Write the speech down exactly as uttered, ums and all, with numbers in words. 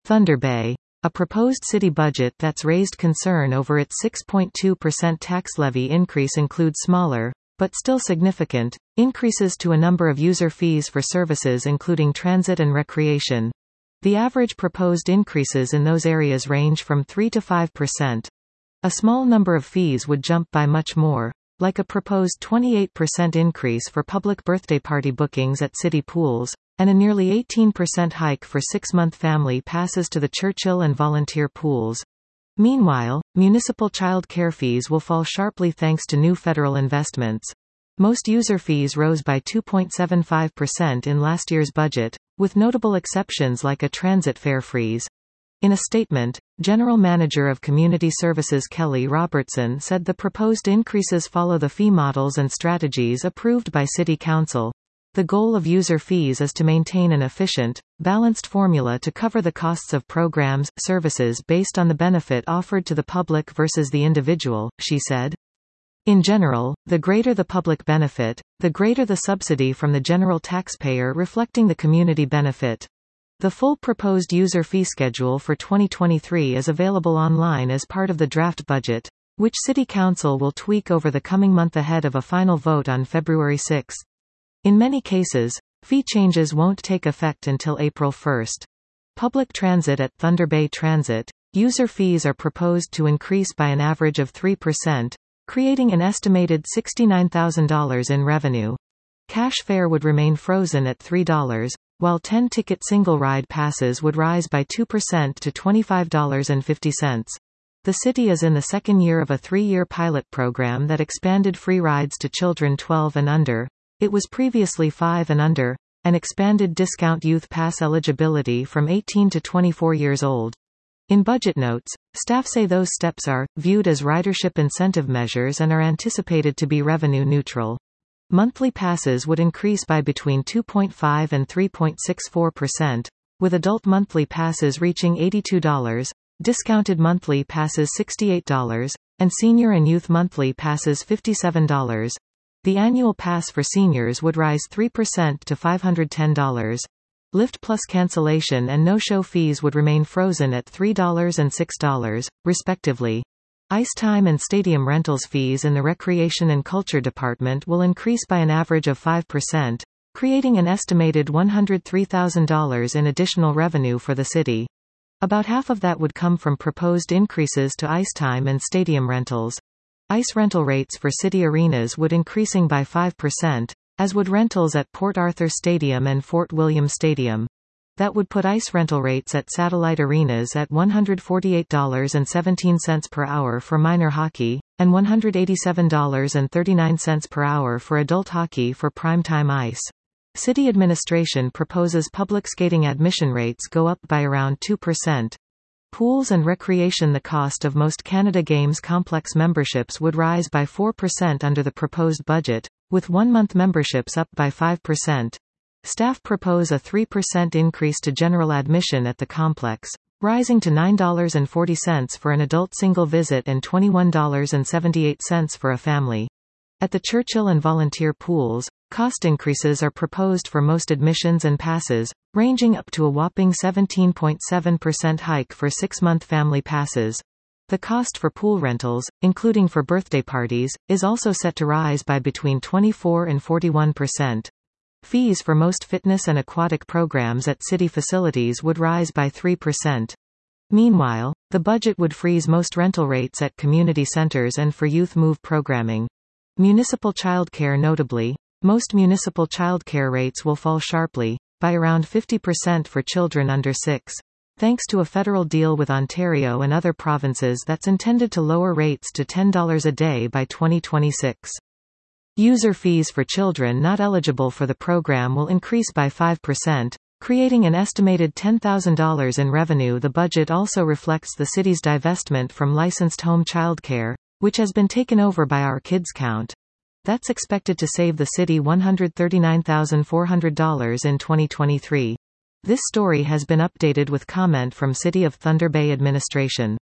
Thunder Bay. A proposed city budget that's raised concern over its six point two percent tax levy increase includes smaller, but still significant, increases to a number of user fees for services including transit and recreation. The average proposed increases in those areas range from three to five percent. A small number of fees would jump by much more, like a proposed twenty-eight percent increase for public birthday party bookings at city pools, and a nearly eighteen percent hike for six-month family passes to the Churchill and volunteer pools. Meanwhile, municipal child care fees will fall sharply thanks to new federal investments. Most user fees rose by two point seven five percent in last year's budget, with notable exceptions like a transit fare freeze. In a statement, General Manager of Community Services Kelly Robertson said the proposed increases follow the fee models and strategies approved by City Council. The goal of user fees is to maintain an efficient, balanced formula to cover the costs of programs, services based on the benefit offered to the public versus the individual, she said. In general, the greater the public benefit, the greater the subsidy from the general taxpayer reflecting the community benefit. The full proposed user fee schedule for twenty twenty-three is available online as part of the draft budget, which City Council will tweak over the coming month ahead of a final vote on February sixth. In many cases, fee changes won't take effect until April first. Public transit at Thunder Bay Transit, user fees are proposed to increase by an average of three percent, creating an estimated sixty-nine thousand dollars in revenue. Cash fare would remain frozen at three dollars, while ten-ticket single-ride passes would rise by two percent to twenty-five dollars and fifty cents. The city is in the second year of a three-year pilot program that expanded free rides to children twelve and under. It was previously five and under, and expanded discount youth pass eligibility from eighteen to twenty-four years old. In budget notes, staff say those steps are viewed as ridership incentive measures and are anticipated to be revenue neutral. Monthly passes would increase by between two point five and three point six four percent, with adult monthly passes reaching eighty-two dollars, discounted monthly passes sixty-eight dollars, and senior and youth monthly passes fifty-seven dollars. The annual pass for seniors would rise three percent to five hundred ten dollars. Lift Plus cancellation and no-show fees would remain frozen at three dollars and six dollars, respectively. Ice time and stadium rentals fees in the Recreation and Culture Department will increase by an average of five percent, creating an estimated one hundred three thousand dollars in additional revenue for the city. About half of that would come from proposed increases to ice time and stadium rentals. Ice rental rates for city arenas would increasing by five percent, as would rentals at Port Arthur Stadium and Fort William Stadium. That would put ice rental rates at satellite arenas at one hundred forty-eight dollars and seventeen cents per hour for minor hockey, and one hundred eighty-seven dollars and thirty-nine cents per hour for adult hockey for primetime ice. City administration proposes public skating admission rates go up by around two percent. Pools and recreation. The cost of most Canada Games complex memberships would rise by four percent under the proposed budget, with one-month memberships up by five percent. Staff propose a three percent increase to general admission at the complex, rising to nine dollars and forty cents for an adult single visit and twenty-one dollars and seventy-eight cents for a family. At the Churchill and volunteer pools, cost increases are proposed for most admissions and passes, ranging up to a whopping seventeen point seven percent hike for six-month family passes. The cost for pool rentals, including for birthday parties, is also set to rise by between twenty-four and forty-one percent. Fees for most fitness and aquatic programs at city facilities would rise by three percent. Meanwhile, the budget would freeze most rental rates at community centers and for youth move programming. Municipal childcare. Notably, most municipal childcare rates will fall sharply, by around fifty percent for children under six, thanks to a federal deal with Ontario and other provinces that's intended to lower rates to ten dollars a day by twenty twenty-six. User fees for children not eligible for the program will increase by five percent, creating an estimated ten thousand dollars in revenue. The budget also reflects the city's divestment from licensed home childcare, which has been taken over by Our Kids Count. That's expected to save the city one hundred thirty-nine thousand four hundred dollars in twenty twenty-three. This story has been updated with comment from City of Thunder Bay administration.